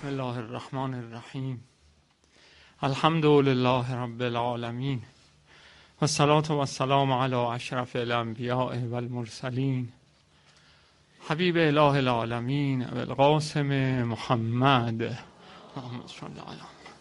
بسم الله الرحمن الرحیم. الحمد لله رب العالمین و الصلاة و السلام علی اشرف الانبیاء و المرسلین حبیب اله العالمین و القاسم محمد اللهم صل علی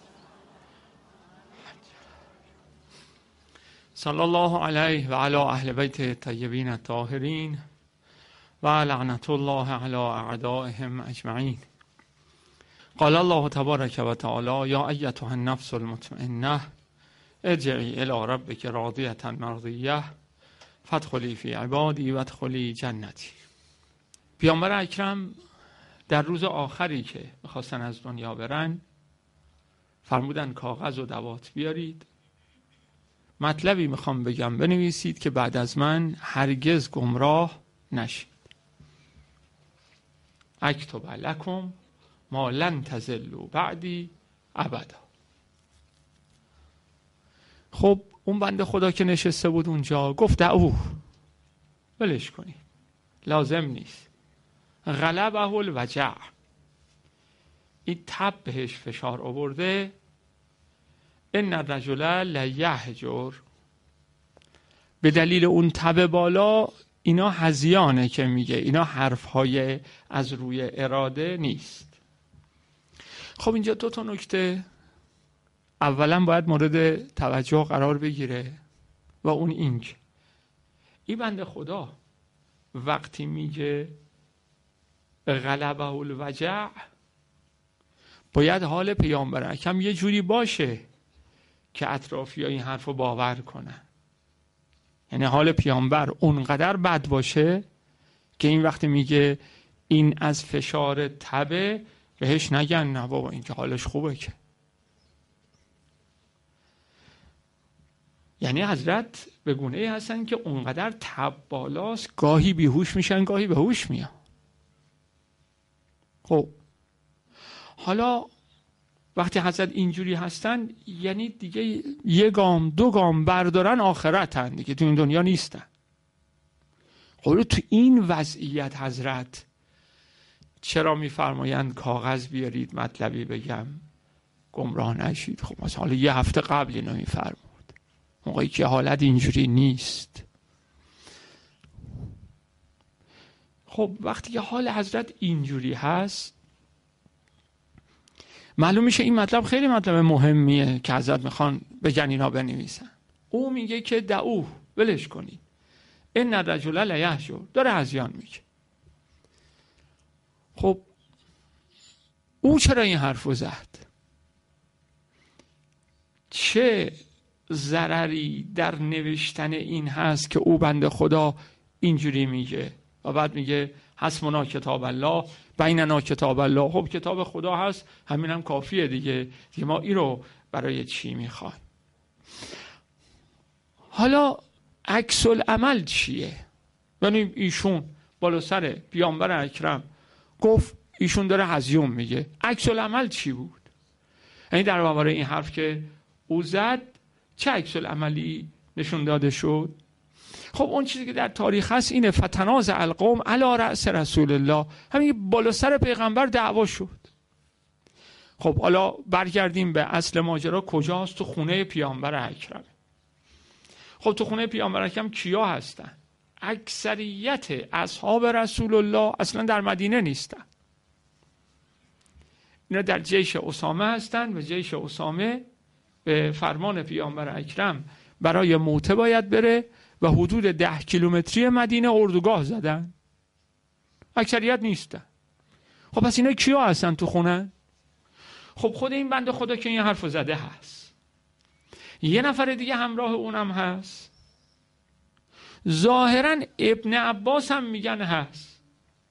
صلی الله علیه و علی اهل بیت الطیبین الطاهرین و لعنت الله علی اعدائهم اجمعین. قال الله تبارک و تعالی یا ایتها النفس المطمئنه ارجعی الی ربک راضیة مرضیه فادخلی فی عبادی وادخلی جنتی. پیامبر اکرم در روز آخری که میخواستن از دنیا برن فرمودن کاغذ و دوات بیارید، مطلبی میخوام بگم بنویسید که بعد از من هرگز گمراه نشید. اکتب لکم ما لن تضلوا بعدی ابدا. خب اون بنده خدا که نشسته بود اونجا گفت دعوه، ولش کنی، لازم نیست. غلبه الوجع، این تب بهش فشار آورده. ان الرجل لیهجر، به دلیل اون تب بالا اینا هذیانه که میگه، اینا حرفهای از روی اراده نیست. خب اینجا دو تا نکته اولا باید مورد توجه قرار بگیره و اون اینکه این بنده خدا وقتی میگه غلبه الوجع باید حال پیامبر اکرم یه جوری باشه که اطرافی‌ها این حرف رو باور کنن. یعنی حال پیامبر اونقدر بد باشه که این وقتی میگه این از فشار تبه بهش نگن نه بابا این که حالش خوبه که. یعنی حضرت به گونه‌ای هستن که اونقدر تب بالاست گاهی بیهوش میشن گاهی به هوش میان. خب حالا وقتی حضرت اینجوری هستن یعنی دیگه یه گام دو گام بردارن آخرتن دیگه، تو این دنیا نیستن. خب تو این وضعیت حضرت چرا میفرمایند کاغذ بیارید مطلبی بگم گمراه نشید؟ خب مثلا یه هفته قبل اینو میفرمود، موقعی که حالت اینجوری نیست. خب وقتی که حال حضرت اینجوری هست معلوم میشه این مطلب خیلی مطلب مهمیه که حضرت میخوان بگن اینا بنویسن. او میگه که دعوه، ولش کنید. ان الرجل لیهجر، داره هذیان میگه. خب او چرا این حرفو زد؟ چه ضرری در نوشتن این هست که او بنده خدا اینجوری میگه و بعد میگه حسبنا کتاب الله بیننا کتاب الله؟ خب کتاب خدا هست، همین هم کافیه دیگه ما این رو برای چی میخوایم؟ حالا عکس العمل چیه؟ یعنی ایشون بالا سر پیامبر اکرم گفت ایشون داره هذیون میگه، عکس العمل چی بود؟ یعنی در واقع این حرف که او زد چه عکس العملی نشون داده شد؟ خب اون چیزی که در تاریخ هست اینه فتنازع القوم علی رأس رسول الله، همین بالا سر پیغمبر دعوا شد. خب حالا برگردیم به اصل ماجرا کجاست؟ تو خونه پیامبر اکرم. خب تو خونه پیامبر اکرم کیا هستن؟ اکثریت اصحاب رسول الله اصلا در مدینه نیستن، اینا در جیش اسامه هستن و جیش اسامه به فرمان پیامبر اکرم برای موته باید بره و حدود 10 کیلومتری مدینه اردوگاه زدن، اکثریت نیستن. خب پس اینا کیا هستن تو خونه؟ خب خود این بنده خدا که این حرف زده هست، یه نفر دیگه همراه اونم هست، ظاهرا ابن عباس هم میگن هست.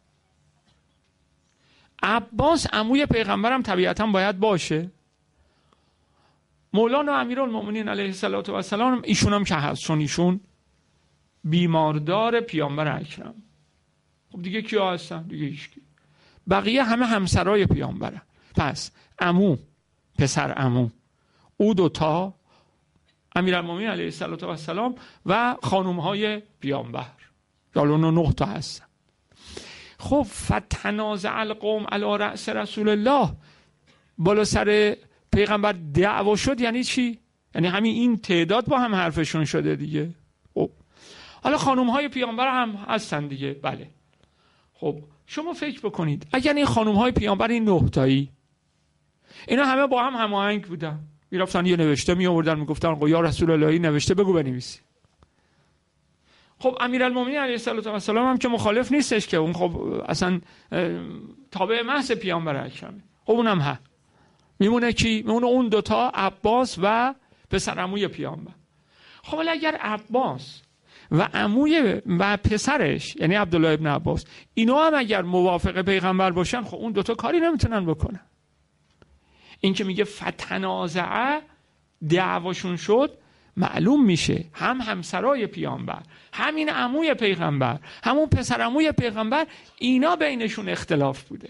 عباس عموی پیغمبرم طبیعتا باید باشه. مولانا امیرالمومنین علیه السلام ایشون هم که هست، چون ایشون بیماردار پیامبر اکرم. خب دیگه کیا هستن؟ دیگه هیچکی. بقیه همه همسرای پیامبرن. پس عمو، پسر عمو، او دوتا امیرالمومنین علیه السلام و خانومهای پیامبر، حالا 9 تا هستن. خب فتنازع القوم علی رأس رسول الله، بالا سر پیغمبر دعوا شد یعنی چی؟ یعنی همین این تعداد با هم حرفشون شده دیگه. خب حالا خانوم های پیامبر هم هستن دیگه. بله خب شما فکر بکنید اگر این خانوم های پیامبر این 9 تایی اینا همه با هم هماهنگ بودن، میرفتن یه نوشته می آوردن میگفتن یا رسول الله نوشته بگو بنویسی. خب امیرالمومنین علیه السلام هم که مخالف نیستش که اون خب اصلا تابع محض پیامبر اکرمه. خب اونم ها میمونه کی؟ میمونه اون 2 تا عباس و پسر عموی پیامبر. خب ولی اگر عباس و عموی و پسرش یعنی عبدالله ابن عباس اینا هم اگر موافق پیغمبر باشن، خب اون 2 تا کاری نمیتونن بکنن. این که میگه فتنازعه دعواشون شد، معلوم میشه هم همسرای پیامبر، همین عموی پیغمبر، همون پسر عموی پیغمبر، اینا بینشون اختلاف بوده.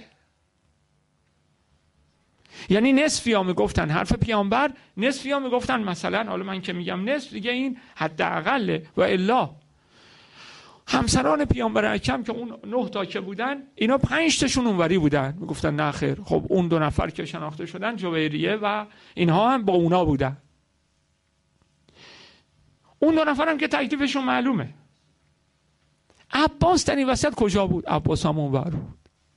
یعنی نصفی ها میگفتن حرف پیامبر، نصفی ها میگفتن مثلا، حالا من که میگم نصف دیگه این حداقله، و الا همسران پیامبر اکرم که اون 9 تا که بودن اینا 5 تاشون اونوری بودن، میگفتن نه خیر. خب اون 2 نفر که شناخته شدن جویریه و اینها هم با اونا بودن. اون 2 نفر هم که تکلیفشون معلومه. عباس در این وسط کجا بود؟ عباس هم اونور بود.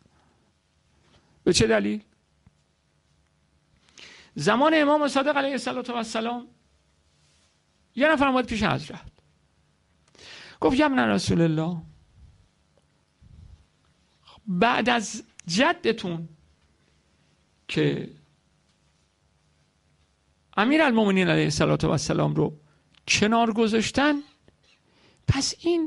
به چه دلیل؟ زمان امام صادق علیه السلام یه نفر اومد پیش حضرت گفت یا ابن رسول الله، بعد از جدتون که امیرالمومنین علیه السلام رو کنار گذاشتن، پس این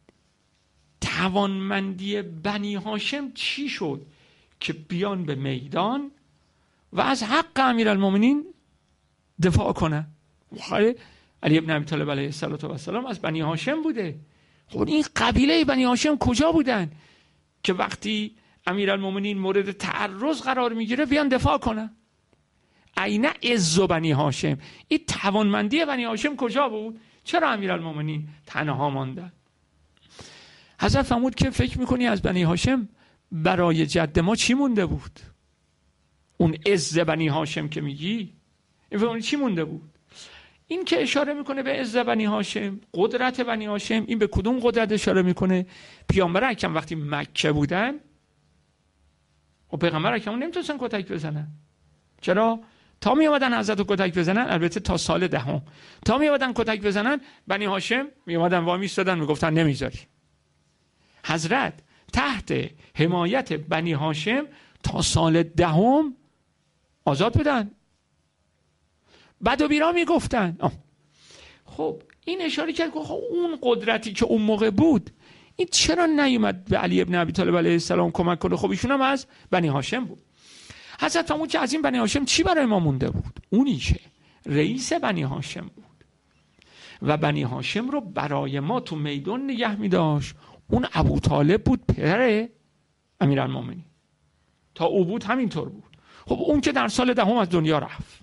توانمندی بنی هاشم چی شد که بیان به میدان و از حق امیرالمومنین دفاع کنن؟ علی ابن ابی طالب علیه السلام از بنی هاشم بوده. خب این قبیله بنی هاشم کجا بودن که وقتی امیرالمومنین مورد تعرض قرار میگیره بیان دفاع کنن؟ عین عز بنی هاشم، این توانمندی بنی هاشم کجا بود؟ چرا امیرالمومنین تنها ماندن؟ حضرت فرمود که فکر میکنی از بنی هاشم برای جد ما چی مونده بود؟ اون عز بنی هاشم که میگی این چی مونده بود؟ این که اشاره میکنه به عز بنی هاشم، قدرت بنی هاشم، این به کدوم قدرت اشاره میکنه؟ پیامبر اکرم وقتی مکه بودن و پیغمبر اکرم نمیتونستن کتک بزنن. چرا؟ تا می اومدن حضرت کتک بزنن، البته تا سال 10 تا می اومدن کتک بزنن، بنی هاشم می اومدن وامی ایستادن میگفتن نمیذاری. حضرت تحت حمایت بنی هاشم تا سال 10 آزاد بودن. بد و بیرا میگفتن. خب این اشاره کرد که اون قدرتی که اون موقع بود این چرا نیومد به علی ابن ابی طالب علیه السلام کمک کنه؟ خب ایشون هم از بنی هاشم بود. حضرت فرمود که از این بنی هاشم چی برای ما مونده بود؟ اونی که رئیس بنی هاشم بود و بنی هاشم رو برای ما تو میدان نگه می داشت. اون ابو طالب بود، پدر امیرالمومنین. تا او بود همینطور بود. خب اون که در سال 10 از دنیا رفت.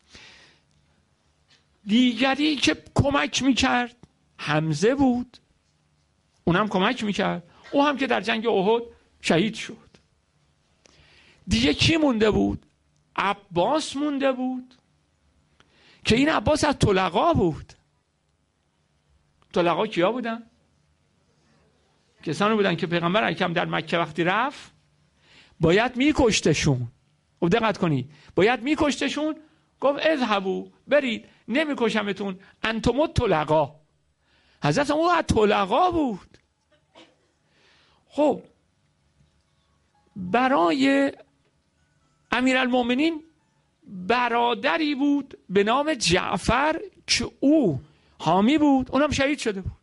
دیگری که کمک میکرد حمزه بود، اونم کمک میکرد، او هم که در جنگ احد شهید شد. دیگه کی مونده بود؟ عباس مونده بود که این عباس از طلقا بود. طلقا کیا بودن؟ کسانی بودن که پیغمبر اکرم در مکه وقتی رفت باید میکشتشون. خب دقت کنید، باید میکشتشون. گفت اذهبوا، برید، نمیکشمتون، انتم طلقا. حضرت او از طلقا بود. خب برای امیرالمومنین برادری بود به نام جعفر که او حامی بود، اونم شهید شده بود.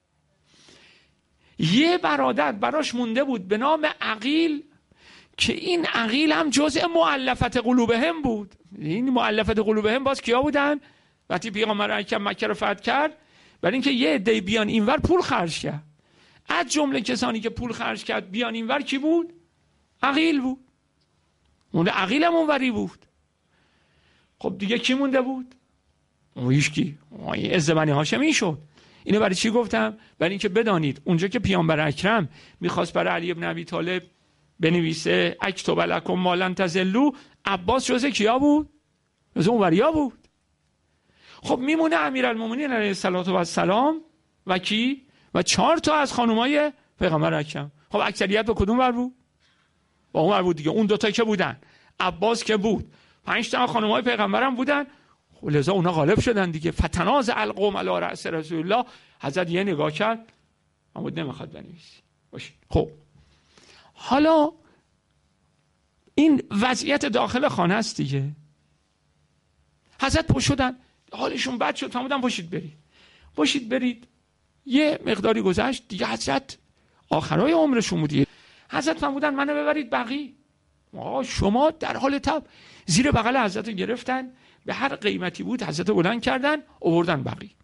یه برادر براش مونده بود به نام عقیل که این عقیل هم جزء مؤلفت قلوبهم بود. این مؤلفت قلوبهم باز کیا بودن؟ وقتی پیغمبر اکرم مکه رو فتح کرد، برای اینکه یه عده بیان اینور پول خرج کرد. از جمله کسانی که پول خرج کرد بیان اینور کی بود؟ عقیل بود. اون عقیل هم اونوری بود. خب دیگه کی مونده بود؟ اون هیچکی. عز بنی هاشمی شد. اینو برای چی گفتم؟ برای اینکه بدانید اونجا که پیامبر اکرم میخواست برای علی ابن ابی طالب بنویسه اکتب لکم ما لن تضلوا، عباس جزء کیا بود؟ جزء اونوریا بود. خب میمونه امیرالمومنین علیه السلام و کی؟ و 4 تا از خانومای پیغمبر اکرم. خب اکثریت به کدوم ور بود؟ با اون ور بود دیگه. اون 2 تا که بودن، عباس که بود، 5 تا خانومای پیغمبرم بودن. خب لذا اونا غالب شدن دیگه. فتناز القوم علی رأس رسول الله. حضرت یه نگاه کرد، اما نمیخواد بنویسی. باشه. خب حالا این وضعیت داخل خانه است دیگه. حضرت پشت شدن، حالشون بد شد، فرمودن باشید برید. یه مقداری گذشت دیگه، حضرت آخرای عمرشون بود. حضرت فرمودن منو ببرید بقی. شما در حال تب. زیر بغل حضرت گرفتن، به هر قیمتی بود حضرت بلند کردن، آوردن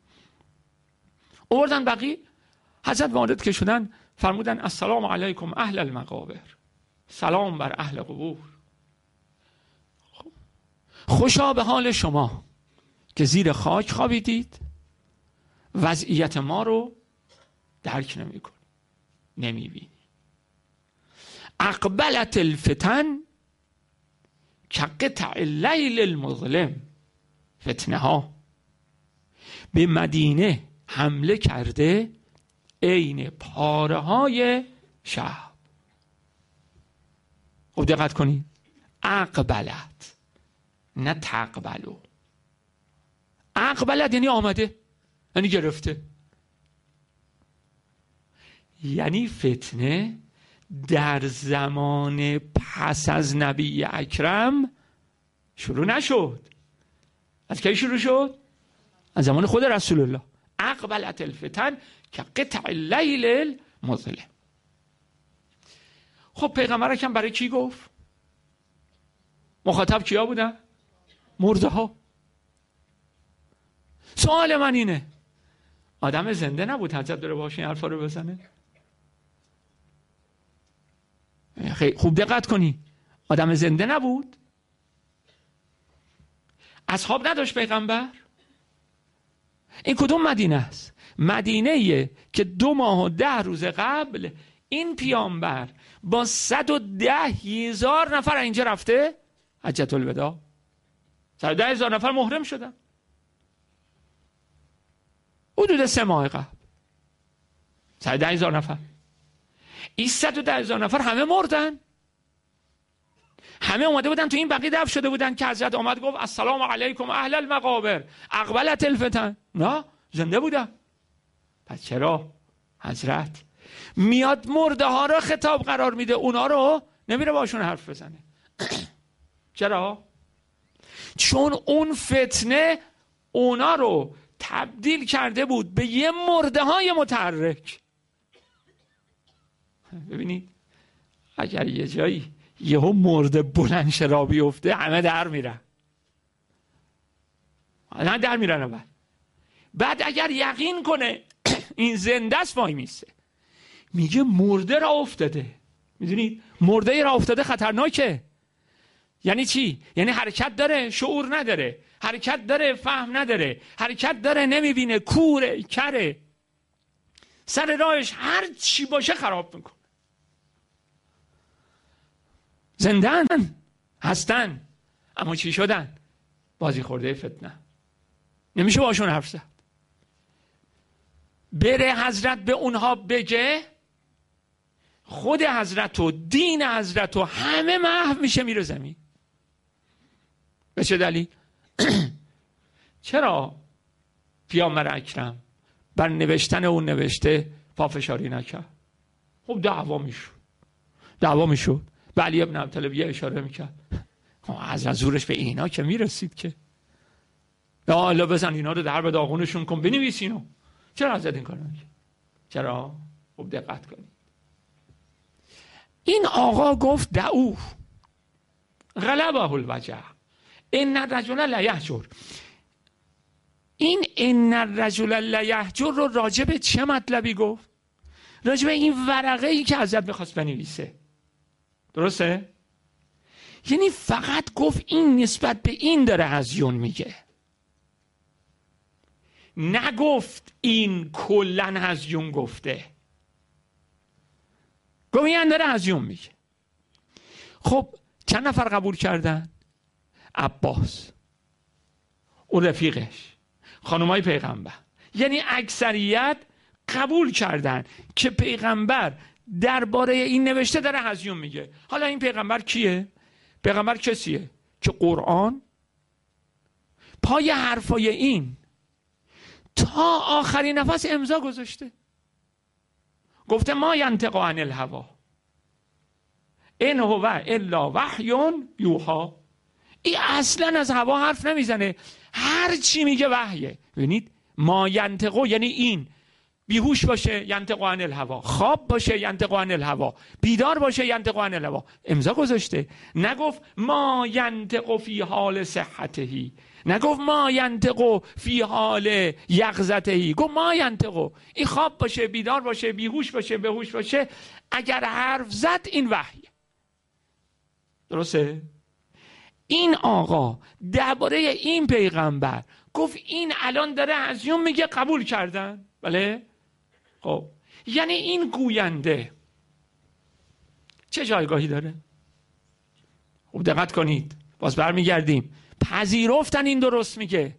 بقی. حضرت وارد که شدن فرمودن السلام علیکم اهل المقابر، سلام بر اهل قبور. خوشا به حال شما که زیر خاک خوابیدید، وضعیت ما رو درک نمی‌کنی، نمی‌بینی. اقبلت الفتن کقطع اللیل المظلم. فتنه ها به مدینه حمله کرده عین پاره های شب. خب دقت کنید، اقبلت نه تقبلو. اقبلت یعنی آمده، یعنی گرفته. یعنی فتنه در زمان پس از نبی اکرم شروع نشد. از کی شروع شد؟ از زمان خود رسول الله. اقبلت الفتن که قطع اللیل المظلم. خب پیغمبر اکرم برای کی گفت؟ مخاطب کیا بودن؟ مرده ها. سوال من اینه، آدم زنده نبود حضرت بره باشه این حرفا رو بزنه؟ خیلی خوب دقت کنی، آدم زنده نبود؟ اصحاب نداشت پیغمبر؟ این کدوم مدینه است؟ مدینه‌ایه که 2 ماه و 10 روز قبل این پیامبر با 110,000 نفر اینجا رفته حجة الوداع. 110,000 نفر محرم شدن حدود 3 ماه قبل. 110,000 نفر. این 110,000 نفر همه مردن، همه اومده بودن تو این بقیع دفن شده بودن که حضرت آمد گفت السلام علیکم اهل المقابر اقبلت الفتن. نه، زنده بودن. پس چرا حضرت میاد مرده ها رو خطاب قرار میده، اونا رو نمیره باشون حرف بزنه؟ چرا؟ چون اون فتنه اونا رو تبدیل کرده بود به یه مرده های متحرک. ببینید اگر یه جایی یهو مرده بلند شه بیفته، همه در میرن. همه در میرن. بعد اگر یقین کنه این زنده است، وای میسه میگه مرده را افتاده. میدونید مرده را افتاده خطرناکه. یعنی چی؟ یعنی حرکت داره، شعور نداره، حرکت داره، فهم نداره، حرکت داره، نمیبینه، کوره، کره، سر راهش هر چی باشه خراب میکنه. زندن هستن، اما چی شدن؟ بازی خورده فتنه. نمیشه باشون حرف زد. بره حضرت به اونها بگه، خود حضرت و دین حضرت و همه محو میشه، میره زمین. به چه دلیل؟ چرا پیامبر اکرم بر نوشتن اون نوشته پافشاری نکرد؟ خب دعوا میشد. به علی ابن ابی طالب اشاره میکرد، از زورش به اینا که میرسید که یا الله بزن اینا رو در به داغونشون کن، بنویس اینو. چرا حضرت این کار نمیکرد؟ چرا؟ خب دقت کنید، این آقا گفت دعوه غلبه الوجع ان الرجل لیهجر. این ان الرجل لیهجر رو راجع به چه مطلبی گفت؟ راجع به این ورقه ای که حضرت میخواست بنویسه. درسته؟ یعنی فقط گفت این نسبت به این داره هزیون میگه، نگفت این کلن هزیون گفته. گفت این داره هزیون میگه. خب چند نفر قبول کردن؟ عباس، اون رفیقش، خانمای پیغمبر. یعنی اکثریت قبول کردن که پیغمبر درباره این نوشته داره هزیون میگه. حالا این پیغمبر کیه؟ پیغمبر کسیه که قرآن پای حرفای این تا آخرین نفس امضا گذاشته، گفته ما ینطق عن الهوا ان هو الا وحی یوحی. این اصلا از هوا حرف نمیزنه، هر چی میگه وحیه. ببینید ما ینطق یعنی این بیهوش باشه ینطق عن الهوا، خواب باشه ینطق عن الهوا، بیدار باشه ینطق عن الهوا. امضا گذاشته، نگفت ما ینطق فی حال صحته، نگفت ما ینطق فی حال یقظته، گفت ما ینطق. این خواب باشه، بیدار باشه، بیهوش باشه، بهوش باشه، اگر حرف زد این وحیه. درسته؟ این آقا درباره این پیغمبر گفت این الان داره هزیون میگه، قبول کردن. بله؟ خب یعنی این گوینده چه جایگاهی داره؟ خب دقت کنید، باز برمیگردیم، پذیرفتن این درست میگه.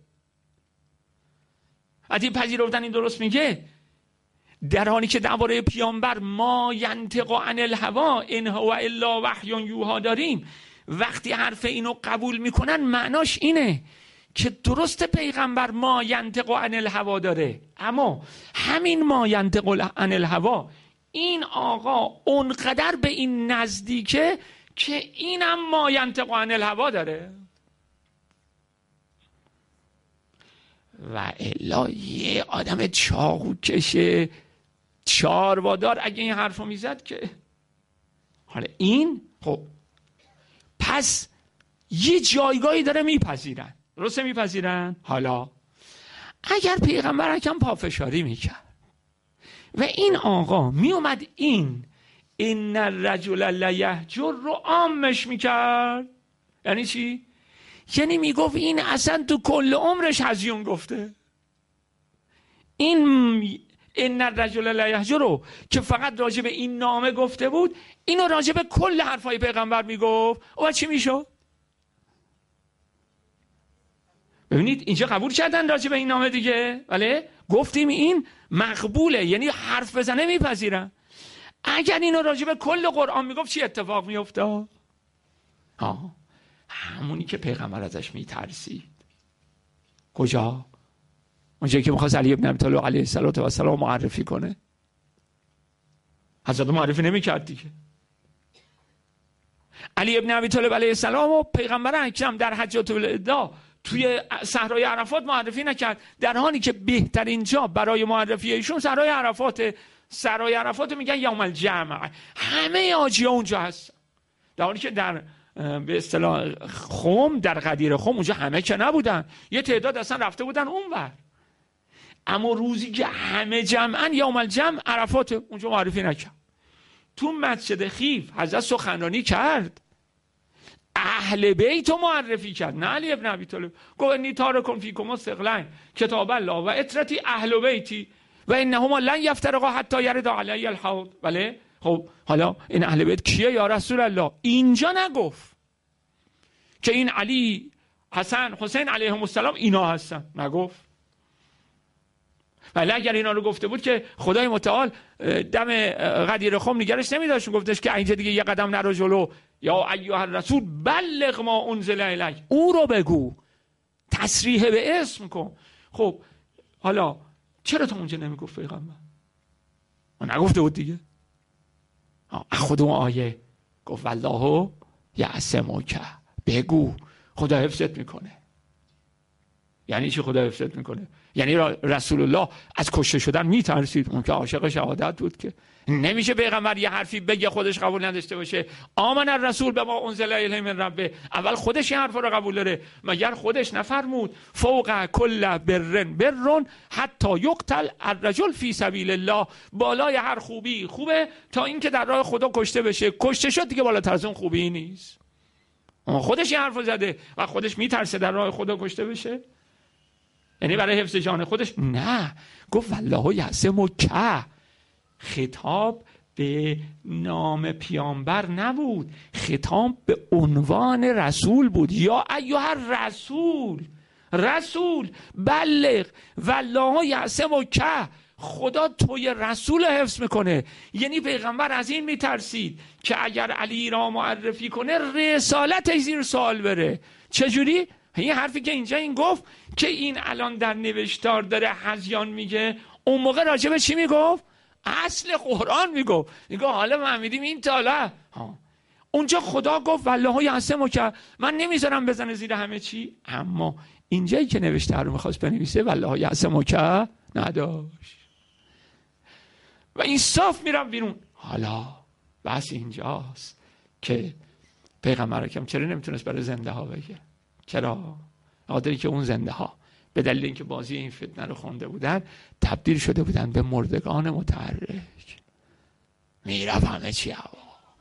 از این پذیرفتن این درست میگه، در حالی که درباره پیامبر ما ینطق عن الهوا ان هو الا وحی یوحی داریم، وقتی حرف اینو قبول میکنن معناش اینه که درست پیغمبر ما ینطق عن الهوا داره، اما همین ما ینطق عن الهوا این آقا اونقدر به این نزدیکه که اینم ما ینطق عن الهوا داره. و الا یه آدم چاقو کشه چاروادار اگه این حرفو میزد که حالا این خب پس یه جایگاهی داره میپذیرن. درسته میپذیرن؟ حالا اگر پیغمبر اکرم پافشاری میکرد و این آقا میومد این الرجل لیهجر رو عامش میکرد، یعنی چی؟ یعنی میگفت این اصلا تو کل عمرش هزیون گفته. این الرجل لیهجر رو که فقط راجع به این نامه گفته بود، اینو راجع به کل حرفای پیغمبر میگفت. و چی میشد؟ ببینید اینجا قبول کردن راجع به این نامه دیگه. بله گفتیم این مقبوله، یعنی حرف بزنه میپذیرن. اگر اینو راجع به کل قرآن میگفت چی اتفاق میفته؟ همونی که پیغمبر ازش میترسید. کجا؟ اونجایی که میخواست علی ابن ابی طالب علیه السلام معرفی کنه. حضرت معرفی نمیکرد دیگه. علی ابن ابی طالب علیه السلام و پیغمبر اکرم در حجة الوداع توی صحرای عرفات معرفی نکرد، در حالی که بهترین جا برای معرفی ایشون صحرای عرفات. صحرای عرفات میگن یوم الجمع، همه حاجی‌ها اونجا هستن. در حالی که در به اصطلاح خم، در غدیر خم اونجا همه که نبودن، یه تعداد اصلا رفته بودن اونور. اما روزی که همه جمعن یوم الجمع عرفات، اونجا معرفی نکرد. تو مسجد خیف حضرت سخنرانی کرد، اهل بیت رو معرفی کرد، نه علی ابن ابی طالب. گفت انی تارکم فیکم ثقلین کتاب الله و اطرتی اهل بیتی و انهما لن یفترقا حتی یرد علی الحوض. بله خب حالا این اهل بیت کیه یا رسول الله؟ اینجا نگفت که این علی، حسن، حسین علیهم السلام اینا هستن، نگفت. ولی اگر اینا رو گفته بود که خدای متعال دم غدیر خم نگرش نمیداشت، گفتش که اینجا دیگه یه قدم نرو جلو، یا ایها الرسول بلغ ما انزل الیک، او رو بگو، تصریح به اسم کن. خب حالا چرا تو اونجا نمیگفت پیغمبر؟ نگفته بود دیگه. خود اون آیه گفت والله یعصمک، بگو خدا حفظت میکنه. یعنی چی خدا حفظت میکنه؟ یعنی رسول الله از کشته شدن میترسید، اون که عاشق شهادت بود که نمیشه پیغمبر یه حرفی بگه خودش قبول نداشته باشه. آمن الرسول بما انزل الیه من ربه، اول خودش این حرف رو قبول داره، مگر خودش نفرمود فوق کل بر حتی یقتل الرجل فی سبیل الله، بالای هر خوبی خوبه تا اینکه در راه خدا کشته بشه. کشته شد دیگه بالاتر از اون خوبی نیست. خودش این حرف زده و خودش میترسه در راه خدا کشته بشه، یعنی برای حفظ جان خودش. نه، گفت والله یعصمک، خطاب به نام پیامبر نبود، خطاب به عنوان رسول بود. یا ایها رسول بلغ والله یعصمک، خدا توی رسول حفظ میکنه. یعنی پیغمبر از این میترسید که اگر علی را معرفی کنه رسالتش زیر سوال بره. چجوری؟ این حرفی که اینجا این گفت که این الان در نوشتار داره هذیان میگه، اون موقع راجع به چی میگفت؟ اصل قرآن میگفت. حالا فهمیدیم این تاله. اونجا خدا گفت والله یعصمک، من نمیذارم بزنه زیر همه چی. اما اینجایی که نوشته رو میخواست بنویسه والله یعصمک نداشت و این صاف میرم بیرون. حالا بس اینجاست که پیغمبر اکرم چرا نمیتونست برای زنده ها بگه؟ چرا؟ قادری که اون زنده ها به دلیل اینکه بازی این فتنه رو خونده بودن تبدیل شده بودن به مردگان متحرک. میرفت همه چی هوا.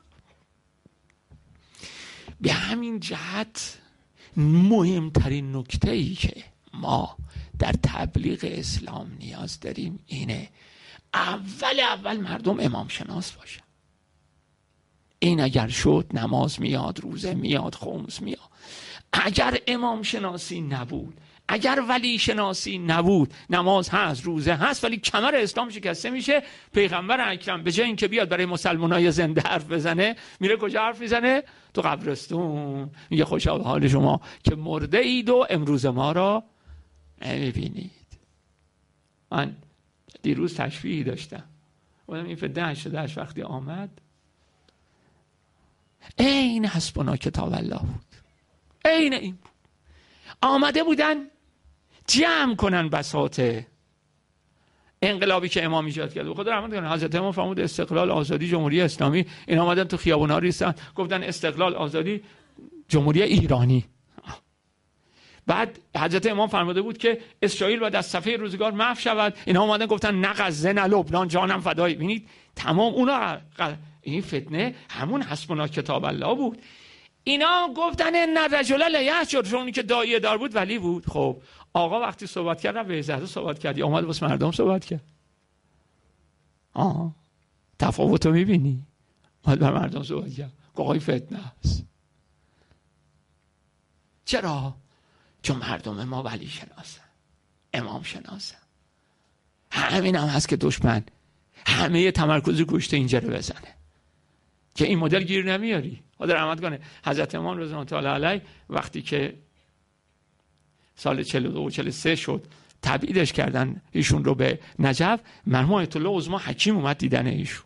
به همین جهت مهمترین نکته ای که ما در تبلیغ اسلام نیاز داریم اینه اول مردم امام شناس باشن. این اگر شد نماز میاد، روزه میاد، خمس میاد. اگر امام شناسی نبود، اگر ولی شناسی نبود، نماز هست، روزه هست، ولی کمر اسلام شکسته میشه. پیغمبر اکرم به جای اینکه بیاد برای مسلمانای زنده حرف بزنه، میره کجا حرف میزنه؟ تو قبرستون. میگه خوشا به حال شما که مرده اید و امروز ما را نمیبینید. من دیروز تشبیهی داشتم، بودم این فتنه 88 وقتی آمد این حسبنا کتاب الله بود، این بود. آمده بودن جمع کنن بساط انقلابی که امام ایجاد کرد. خدا رحمت کنه حضرت امام فرمود استقلال، آزادی، جمهوری اسلامی. این آمدن تو خیابونا ریختن گفتن استقلال، آزادی، جمهوری ایرانی. بعد حضرت امام فرموده بود که اسرائیل باید از صفحه روزگار محو شود. اینا اومدن گفتن نه غزه نه لبنان، جانم فدای. ببینید تمام اونا این فتنه همون حسبنا کتاب الله بود. اینا گفتن ان رجل لیحجر، چون که داعیه دار بود ولی بود. خب آقا وقتی صحبت کرد به زهرا صحبت کرد یا اومد واسه مردم صحبت کرد؟ تفاوتو میبینی؟ اومد به مردم صحبت کرد آقای فتنه است. چرا؟ چون مردم ما ولی شناسن، امام شناسن. همین هم هست که دشمن همه تمرکز گوشت اینجا رو بزنه که این مدل گیر نمیاری. خدا رحمت کنه حضرت امام رضی الله تعالی علیه وقتی که سال 42 و 43 شد تبعیدش کردن ایشون رو به نجف، مرحوم آیت الله عظما حکیم اومد دیدن ایشون.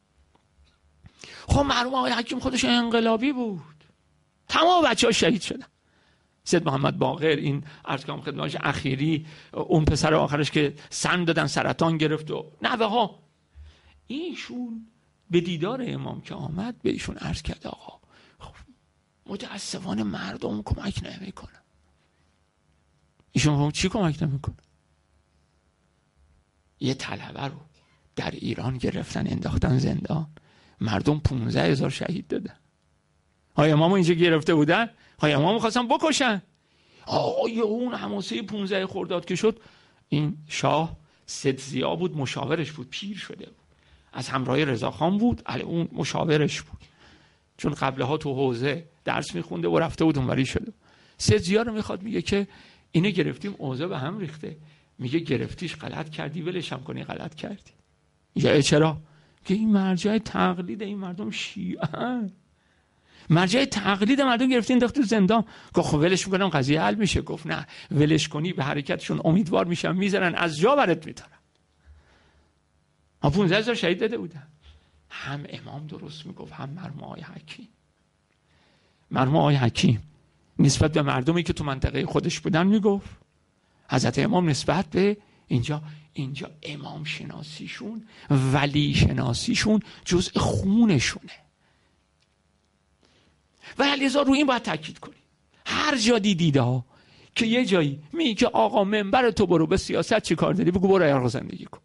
خب مرحوم آقای حکیم خودش انقلابی بود، تمام بچه‌ها شهید شدن. سید محمد باقر، این عرض کنم خدمتش اخیری، اون پسر آخرش که سن دادن سرطان گرفت و نوه ها. ایشون به دیدار امام که آمد به ایشون عرض کرد آقا خب متاسفانه مردم کمک نمیکنه. ایشون چی کمک نمیکنه؟ یه طلبه رو در ایران گرفتن انداختن زندان، مردم 15,000 شهید دادن. های امامو اینجا گرفته بودن، های امامو خواستن بکشن. آقای اون حماسه 15 خرداد که شد، این شاه سید ضیا بود، مشاورش بود، پیر شده بود، از همراه رضاخان بود، علی اون مشاورش بود، چون قبلها تو حوزه درس میخونده و رفته بود اونوری شده. سید ضیا رو میخواد، میگه که اینو گرفتیم اوضاع به هم ریخته. میگه گرفتیش غلط کردی، ولش هم کنی غلط کردی. میگه چرا؟ که این مرجع تقلید این مردم شیعه، مرجع تقلید مردم گرفتین انداخت تو زندان. گفت خب ولش میکنم قضیه حل میشه. گفت نه ولش کنی به حرکتشون امیدوار میشن، میذارن از جا برات میتارن. ما 15,000 شهید داده بودن. هم امام درست میگفت هم مرحوم آقای حکیم. مرحوم آقای حکیم نسبت به مردمی که تو منطقه خودش بودن میگفت، حضرت امام نسبت به اینجا امام شناسیشون، ولی شناسیشون جزء خونشونه. و لذا رو این باید تاکید کنی. هر جا دیده ها که یه جایی میگه که آقا منبر تو برو به سیاست چی کار داری، بگو برو عراق زندگی کن.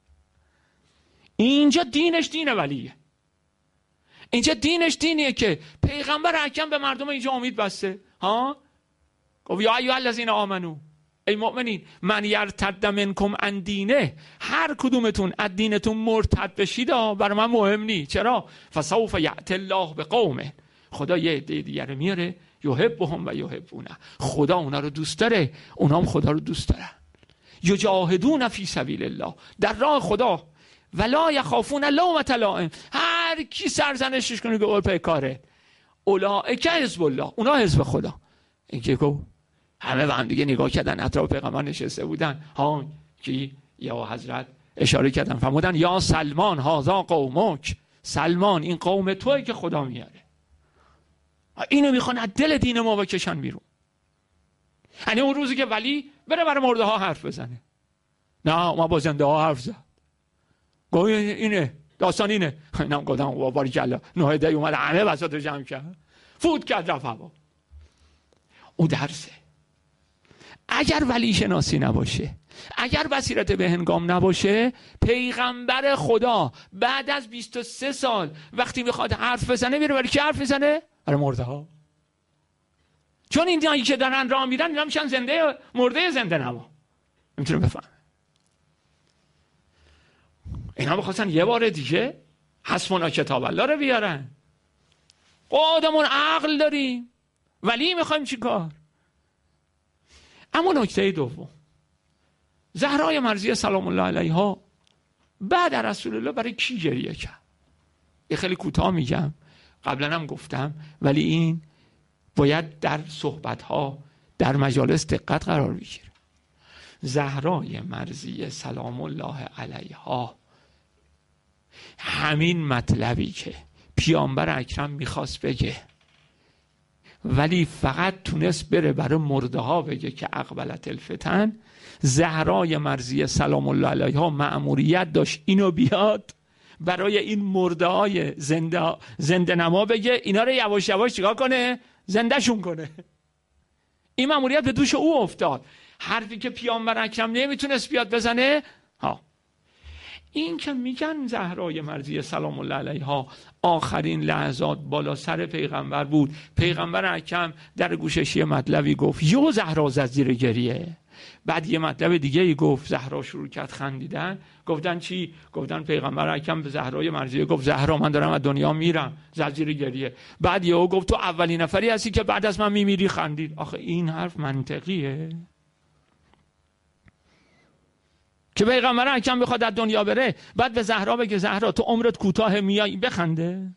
اینجا دینش دین ولیه. اینجا دینش دینیه که پیغمبر اکرم به مردم اینجا امید بسته. ها؟ گفت یا ایها الذین آمنو ای مؤمنین من یرتد منکم عن دینه، هر کدومتون از دینتون مرتد بشید برای من مهم نی. چرا؟ فسوف یأتی الله بقوم، خدا یه عده دیگه رو میاره یحبهم و یحبونه، خدا اونا رو دوست داره، اونا هم خدا رو دوست دارن. یجاهدون فی سبیل الله، در راه خدا، ولا یخافون لومة لائم، هر کی سرزنشش کنه که اول پیکاره، اولئک حزب الله، اونا حزب خدا. این که گفت همه به هم دیگه نگاه کردن، اطراف پیغمبر نشسته بودن، ها کی یا حضرت اشاره کردن فرمودن یا سلمان هذا قومک، سلمان این قوم توئه که خدا میاره، اینو میخوان از دل دین ما بکشن بیرون. یعنی اون روزی که ولی بره برای مرده ها حرف بزنه، نه ما با زنده ها حرف زد، گوی اینه داستان اینه، اینم گفتم و باریکلا نوحده اومد همه بساط رو جمع کرد فوت کرد رفت هوا. او درسه. اگر ولی شناسی نباشه، اگر بصیرت به هنگام نباشه، پیغمبر خدا بعد از 23 سال وقتی میخواد حرف بزنه میره برای کی حرف بزنه؟ برای مرده ها. چون این جایی که دارن راه میرن اینا میشن زنده مرده زنده نما، نمیتونه بفهم. اینا بخواستن یه بار دیگه حسبنا کتاب الله رو بیارن. خودمون عقل داریم ولی میخوایم چی کار؟ اما نکته دوم، زهرای مرضیه سلام الله علیها بعد از رسول الله برای کی گریه کرد؟ یه خیلی کوتاه میگم، قبلا هم گفتم ولی این باید در صحبت‌ها در مجالس دقت قرار بگیره. زهرای مرضیه سلام الله علیها همین مطلبی که پیامبر اکرم میخواست بگه ولی فقط تونست بره برای مرده ها بگه که اقبلت الفتن، زهرای مرضیه سلام الله علیها مأموریت داشت اینو بیاد برای این مرده های زنده نما بگه، اینا رو یواش یواش چیکار کنه؟ زنده شون کنه. این مأموریت به دوش او افتاد. حرفی که پیامبر اکرم نمیتونست بیاد بزنه. این که میگن زهرای مرضیه سلام الله علیها آخرین لحظات بالا سر پیغمبر بود، پیغمبر اکرم در گوشش یه مطلبی گفت، یو زهرا زد زیر گریه. بعد یه مطلب دیگه ای گفت، زهرا شروع کرد خندیدن. گفتن چی؟ گفتن پیغمبر اکرم به زهرای مرضیه گفت زهرا من دارم از دنیا میرم، زد زیر گریه. بعد یهو گفت تو اولین نفری هستی که بعد از من میمیری، خندید. آخه این حرف منطقیه؟ که پیغمبر اکرم بخواد از دنیا بره بعد به زهرا بگه زهرا تو عمرت کوتاه میای بخنده؟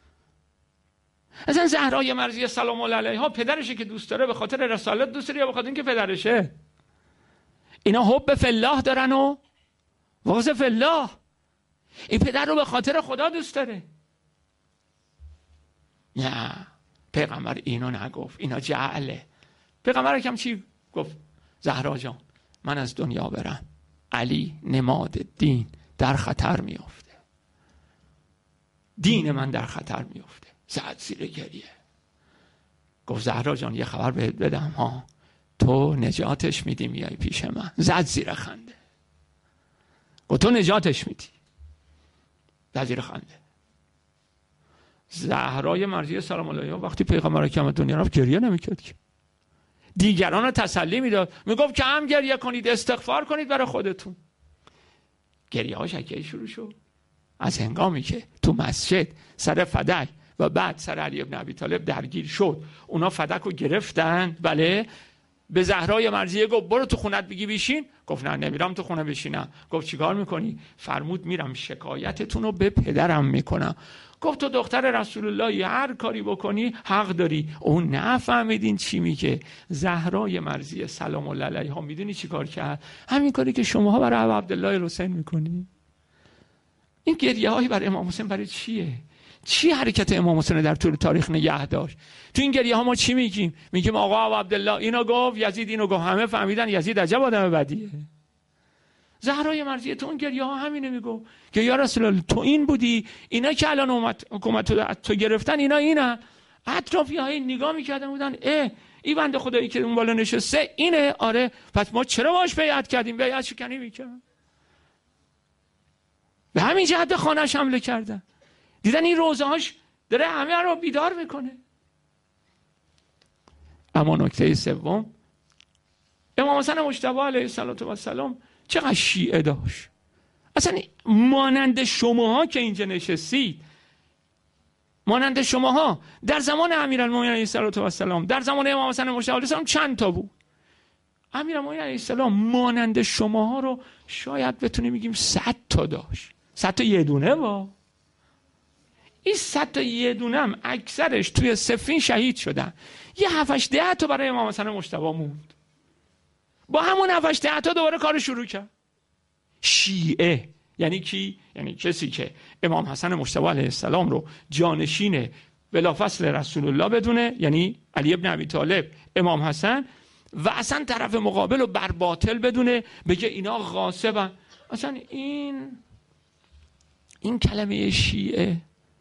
اصلا زهرای مرضیه سلام الله علیها پدرشه که دوست داره، به خاطر رسالت دوست داره یا به خاطر اینکه پدرشه؟ اینا حب فی الله دارن و واقع فی الله. این پدر رو به خاطر خدا دوست داره. نه پیغمبر اینو نگفت، اینا جعله. پیغمبر اکرم چی گفت؟ زهرا جان من از دنیا برم، علی نماد دین در خطر میافته، دین من در خطر میافته. زد زیر گریه. گفت زهرا جان یه خبر بهت بدم ها، تو نجاتش میدی میای پیش من. زد زیر خنده. گفت تو نجاتش میدی. زد زیر خنده. زهرای مرضیه سلام الله علیها وقتی پیغمبر اکرم دنیا رفت گریه نمیکرد که، دیگران رو تسلی میداد، میگفت که هم گریه کنید، استغفار کنید برای خودتون. گریه ها شکی شروع شد از هنگامی که تو مسجد سر فدک و بعد سر علی ابن ابی طالب درگیر شد. اونا فدک رو گرفتن، بله، به زهرای مرضیه گفت برو تو خونت بگی بشین. گفت نه نمیرم تو خونه بشینم. گفت چیکار میکنی؟ فرمود میرم شکایتتون رو به پدرم میکنم. گفت تو دختر رسول الله، هر کاری بکنی حق داری. اون نفهمیدین چی میگه. زهرای مرضیه سلام الله علیها میدونی چی کار کرد؟ همین کاری که شماها برای ابو عبدالله الحسین میکنی. این گریه هایی برای امام حسین برای چیه؟ چی حرکت امام حسین در طول تاریخ نگه داشت؟ تو این گریه ها ما چی میگیم؟ میگیم آقا ابو عبدالله اینو گفت، یزید اینو گفت، همه فهمیدن یزید عجب آدم بدیه. زهرای مرضیه تو اون گریه ها همینه میگو که یا رسول الله تو این بودی، اینا که الان حکومت تو گرفتن اینا اطرافی های نگاه میکردن بودن این بنده خدایی که اون بالا نشسته اینه. آره پس ما چرا باش بیعت کردیم؟ بیعت شکنی میکردن. به همین جهت خانه‌اش حمله کردن. دیدن این روزهاش داره همه رو بیدار میکنه. اما نکته سوم امام حسن مجتبی علیه السلام چقدر شیعه داشت. اصلا مانند شماها که اینجا نشستید، مانند شماها در زمان امیرالمومنین علیه السلام، در زمان امام حسن مجتبی علیه السلام چند تا بود؟ امیرالمومنین علیه السلام مانند شماها رو شاید بتونیم بگیم 100 تا داشت. 100 تا یه دونه با این 100 تا یه دونه هم اکثرش توی صفین شهید شدن. یه 7-8 تا برای امام حسن مجتبی موند. با همون 7-8 تا دوباره کار شروع کرد. شیعه یعنی کی؟ یعنی کسی که امام حسن مجتبی علیه السلام رو جانشین بلافاصل رسول الله بدونه، یعنی علی ابن ابی طالب، امام حسن، و اصلا طرف مقابل رو بر باطل بدونه، بگه اینا غاصبن. اصلا این کلمه شیعه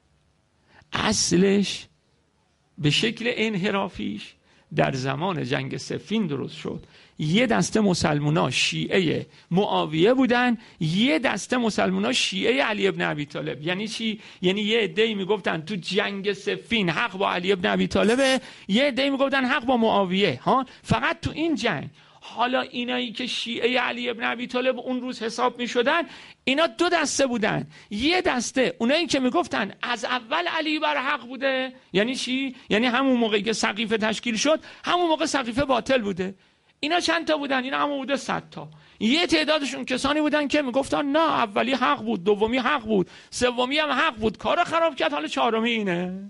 اصلش به شکل انحرافیش در زمان جنگ صفین درست شد. یه دسته مسلمونا شیعه معاویه بودن، یه دسته مسلمونا شیعه علی ابن ابی طالب. یعنی چی؟ یعنی یه عده‌ای میگفتن تو جنگ صفین حق با علی ابن ابی طالبه، یه عده‌ای میگفتن حق با معاویه. فقط تو این جنگ. حالا اینایی که شیعه علی ابن ابی طالب اون روز حساب میشدن، اینا دو دسته بودن. یه دسته اونایی که میگفتن از اول علی بر حق بوده. یعنی چی؟ یعنی همون موقعی که سقیفه تشکیل شد، همون موقع سقیفه باطل بوده. اینا چند تا بودن؟ اینا همون بوده 100 تا. یه تعدادشون کسانی بودن که میگفتن نه، اولی حق بود، دومی حق بود، سومی هم حق بود، کارو خراب کرد، حالا چهارمی اینه.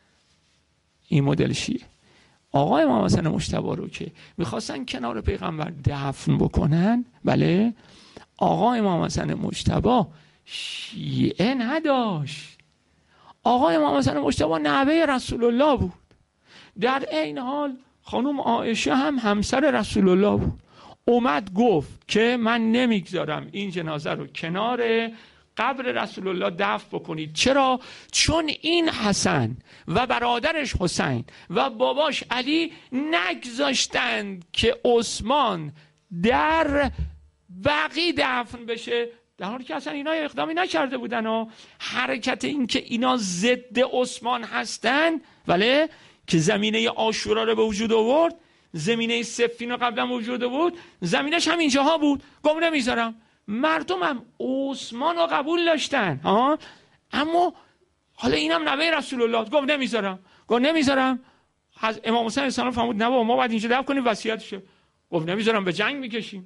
این مدل شیعه. آقا امام حسن مجتبی رو که میخواستن کنار پیغمبر دفن بکنن، بله، آقا امام حسن مجتبی شیعه نداشت. آقا امام حسن مجتبی نوه رسول الله بود. در این حال خانم عایشه هم همسر رسول الله بود. اومد گفت که من نمیگذارم این جنازه رو کنار قبر رسول الله دفن بکنید. چرا؟ چون این حسن و برادرش حسین و باباش علی نگذاشتند که عثمان در بقیع دفن بشه، در حالی که اصلا اینا اقدامی نکرده بودن. و حرکت این که اینا ضد عثمان هستن، ولی که زمینه عاشورا رو به وجود آورد، زمینه صفین رو قبلا وجود بود، زمینش هم اینجاها بود. گم نمیذارم. مردم هم عثمان رو قبول داشتن، اما حالا اینم نوه رسول الله، گفت نمیذارم. از امام حسین السلام فرمود نه ما باید اینجا دفن کنیم، وصیتشه. گفت نمیذارم، به جنگ میکشیم.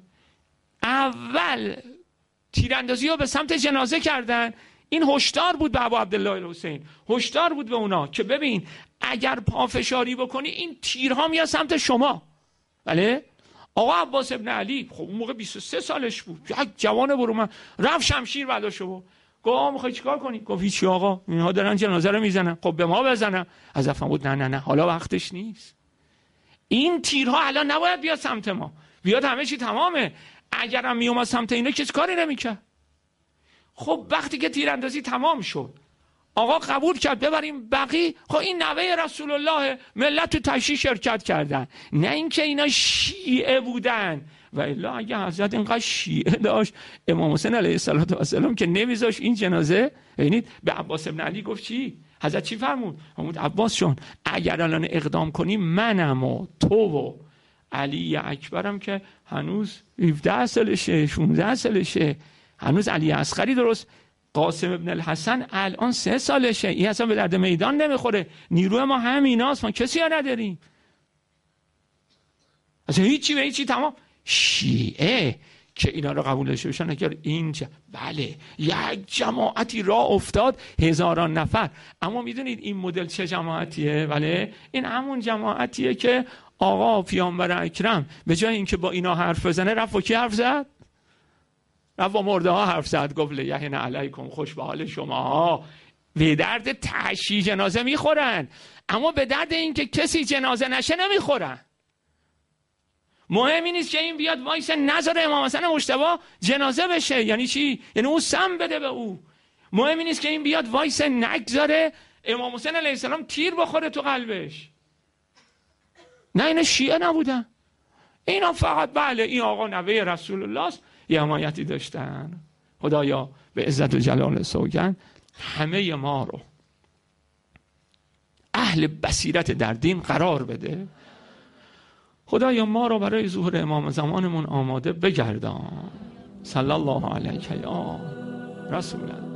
اول تیراندازی رو به سمت جنازه کردن. این هشدار بود به ابو عبدالله الحسین، هشدار بود به اونا که ببین اگر پافشاری بکنی این تیرها میاد سمت شما. بله. آقا عباس ابن علی خب اون موقع 23 سالش بود، یک جوان برومند، رفت شمشیر برداشت و گفت میخوای چیکار کنی؟ گفت هیچی آقا، اینها دارن جنازه رو میزنن، خب به ما بزنن. از افهم بود نه حالا وقتش نیست. این تیرها الان نباید بیاد سمت ما، بیاد همه چی تمامه. اگرم میومد سمت اینا کسی کاری نمیکرد. خب وقتی که تیراندازی تمام شد، آقا قبول کرد ببریم بقی. خب این نوه رسول الله، ملت تو تشییع شرکت کردن، نه اینکه اینا شیعه بودن. و الا اگه حضرت اینقدر شیعه داشت، امام حسین علیه السلام که نمیذاش این جنازه. ببینید به عباس ابن علی گفت چی؟ حضرت چی فرمود؟ فرمود عباس جان اگر الان اقدام کنی، منم و تو و علی اکبرم که هنوز 17 سالشه 16 سالشه، هنوز علی اصغری درست، قاسم ابن الحسن الان 3 سالشه، این اصلا به درد میدان نمیخوره، نیروی ما همیناست، ما کسی ها نداریم، اصلا هیچی تمام. شیعه که اینا رو قبول داشته باشن، اگر اینجا بله یک جماعتی راه افتاد، هزاران نفر. اما میدونید این مدل چه جماعتیه؟ بله این همون جماعتیه که آقا پیامبر اکرم به جای اینکه با اینا حرف بزنه، رفت و کی حرف زد؟ رفت با مرده ها حرف زد. گفت لیهن علیکم، خوش به حال شما. به درد تشییع جنازه میخورن، اما به درد این که کسی جنازه نشه نمیخورن. مهم این نیست که این بیاد وایس نذاره امام حسن مجتبی جنازه بشه. یعنی چی؟ یعنی اون سم بده به او. مهم این نیست که این بیاد وایس نگذاره امام حسین علیه السلام تیر بخوره تو قلبش. نه اینا شیعه نبودن، اینا فقط بله این آقا نوه رسول الله است، یه حمایتی داشتن. خدایا به عزت و جلال سوگند همه ما رو اهل بصیرت در دین قرار بده. خدایا ما را برای ظهور امام زمانمون آماده بگردان. صلی الله علیه یا رسول الله.